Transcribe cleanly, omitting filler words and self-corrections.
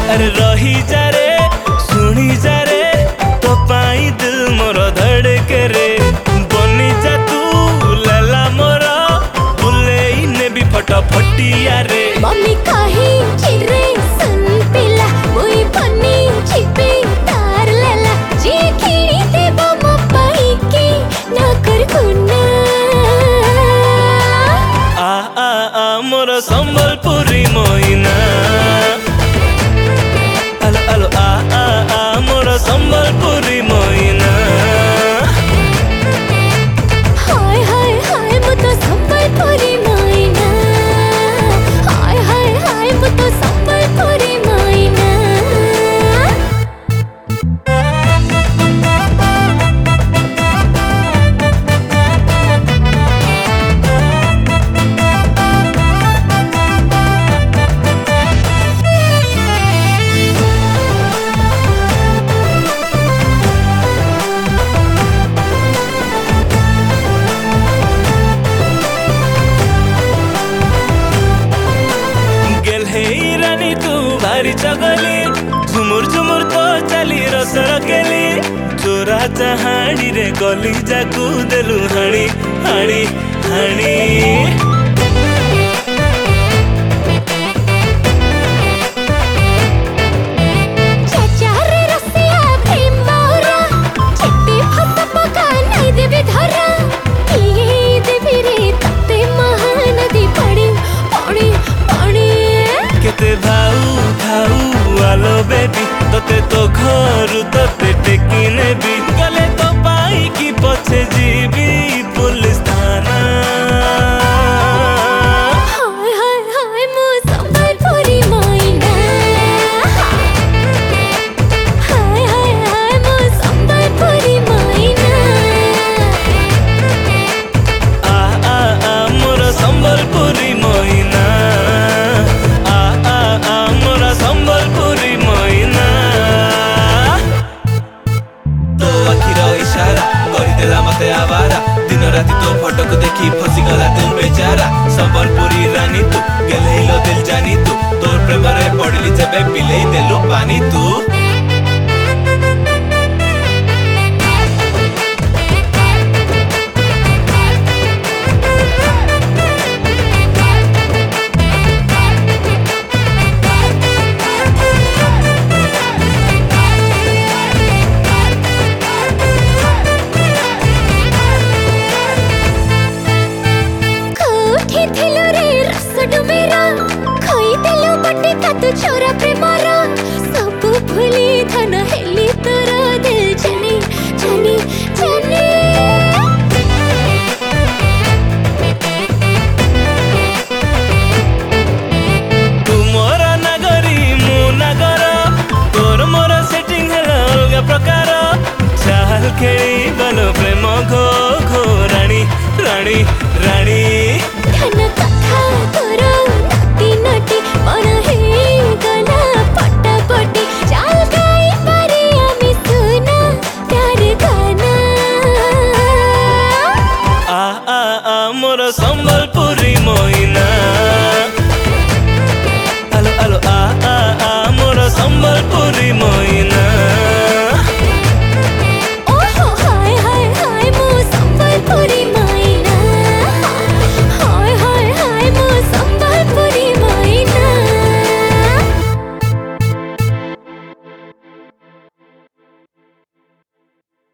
अरे रही जा रे सुनी जा रे तो पाई दिल मोर धड़के रे बनी जा तू लला मोर बुले ने भी फटाफटिया रे मम्मी कही चिरे सन पिला मुई बनी छिपे तार लला जे खिड़ी ते बम पाई के ना कर गुना आ मोर संबलपुरी मोइना आलो आलो आ मोर संबलपुरी मोइना हाय हाय हाय मु तो संबलपुरी मोइना हाय हाय हाय मु तो संबलपुरी मोइना रानी तू भारी चगली झुमुर झुमुर तो चली रसर केली चोरा चाहाड़ी रे गली जाकू देलु हाणी हाणी हाणी भाऊ भाऊ आलो बेबी तोते तो घर तोते टेकी नेबी गले तो पाई की पछे जीवी पुलिस थाना हाय हाय हाय मो संबलपुरी मोइना हाय हाय हाय मो संबलपुरी मोइना आ मोर संबलपुरी मोइना संबलपुरी मोइना तो आखिर इशारा करदेला मते आवारा दिन राति तो फोटो को देखी फसीगला दिल बेचारा संबलपुरी रानी तू गेलेलो दिल जानी तू तोर प्रेम रे पड़ली जेबे पिलेई देलु पानी तू छोरा प्रेमारा सब भूली धन हेली तोरा दिल जानी जानी जानी तू मोर नगरी मु नगर तोर मोर सेटिंग है अलग प्रकार चाल खेली बलो प्रेम घो घो रानी रानी रानी धन कथा तोरा नटी नटी मन हे गला पटापटी चाल गाई पारे आमी सुना प्यार गाना मोर संबल